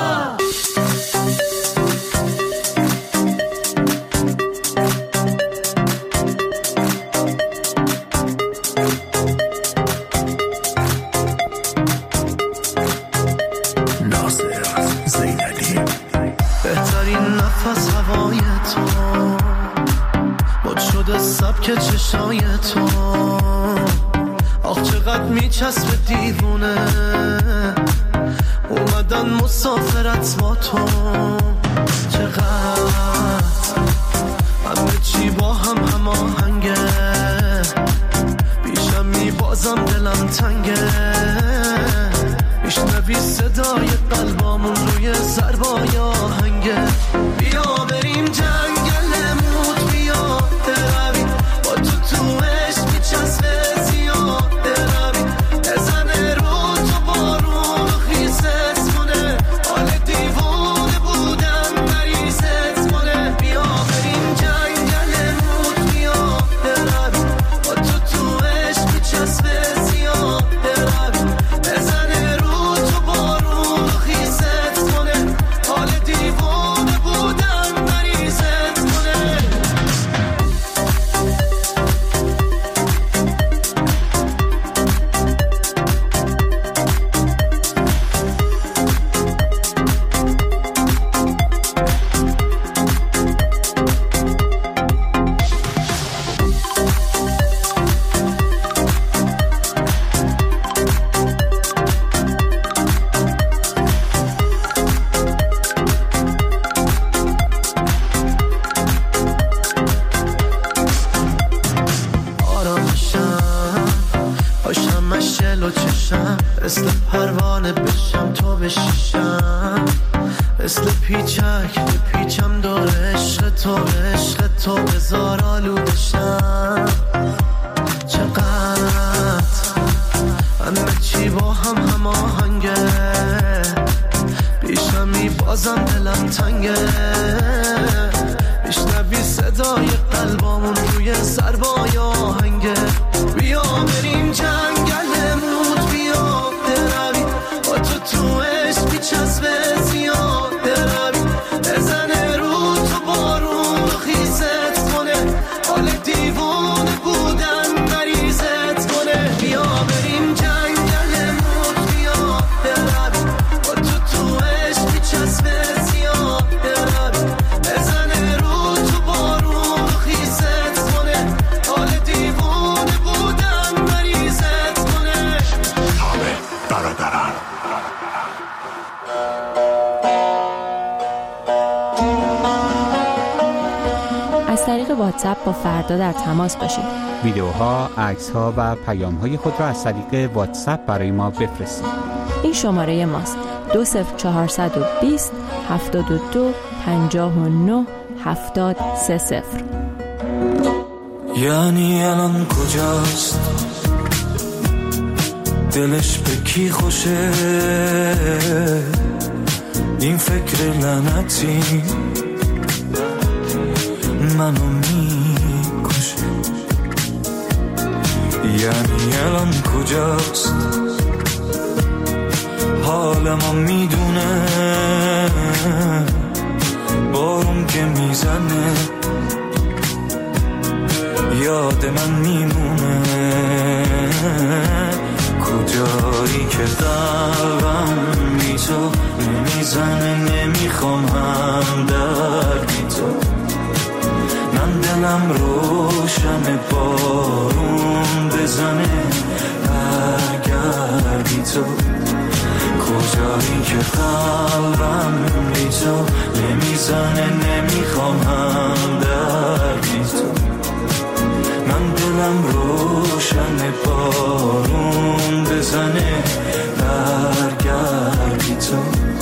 که چشای تو آخ چقدر میچسب دیوونه، اومدن مسافرت با تو. چقدر همه چی با هم هماهنگه، بیشم میبازم دلم تنگه، میشنوی صدای قلبامون روی ضربای آهنگه. بیا بریم جنگلمون، بیا برویم با تو تو عشق میچسبه زیاد برویم، بزنه رو تو بارون و خیست کنه، حال دیوونه بودن مریضت کنه. بیا بریم جنگلمون، بیا برویم با تو تو عشق میچسبه زیاد برویم، بزنه رو تو بارون و خیست کنه، حال دیوونه بودن مریضت کنه. مثل پروانه بشم تو بشیشم، مثل پیچک پیچم دور عشق تو، عشق تو بزار آلودشم. چقدر همه چی با هم هماهنگه، بیشم میبازم دلم تنگه، میشنوی صدای قلبامون روی ضربای آهنگه. بیا بریم جنگلمون، بیا برویم با تو تو عشق میچسبه زیاد برویم، بزنه رو تو بارون و خیزت کنه، حال دیوونه بودن مریضت کنه. بیا بریم جنگلمون، بیا برویم با تو تو عشق میچسبه زیاد برویم، بزنه رو تو بارون و خیزت کنه، حال دیوونه بودن مریضت کنه. همه برادران. از طریق واتساپ با فردا در تماس باشید. ویدیوها، عکس‌ها و پیام‌های خود را از طریق واتساپ برای ما بفرستید. این شماره ماست: دو صفر چهارصد و بیست هفتاد و دو پنجاه و نه هفتاد سه صفر. یعنی الان کجاست دلش به کی خوشه این فکر لعنتی منو میکشه. یعنی الان کجاست حالمو میدونه بارون که میزنه یاد من میمونه کجایی که قلبم بی تو نمیزنه نمیخوام هم دردی تو من دلم روشن بارون بزنه برگردی تو کجایی که قلبم بی تو نمیزنه نمیخوام هم دردی تو من دلم روشن بارون بزنه برگردی تو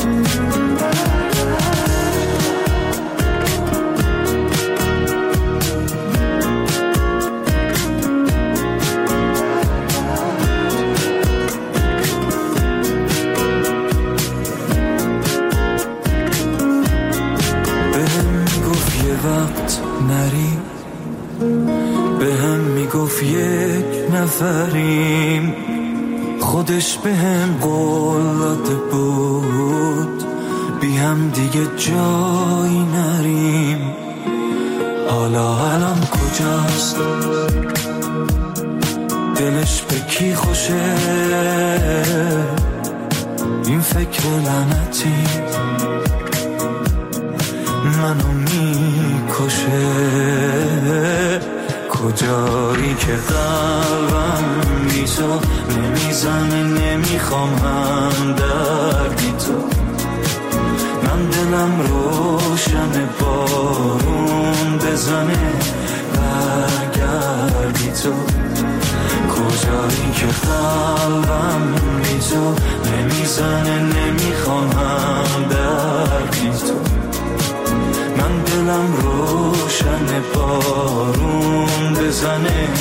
وقت نریم به هم میگفت یک نفریم خودش به هم قول داده بود بی هم دیگه جایی نریم حالا الان کجاست دلش به کی خوشه این فکر لعنتی منو میکشه کجایی که قلبم بی تو نمیزنه نمیخوام هم دردی تو من دلم روشن بارون بزنه برگردی تو کجایی که قلبم بی تو نمیزنه نمیخوام هم دردی تو من دلم روشن بارون بزنه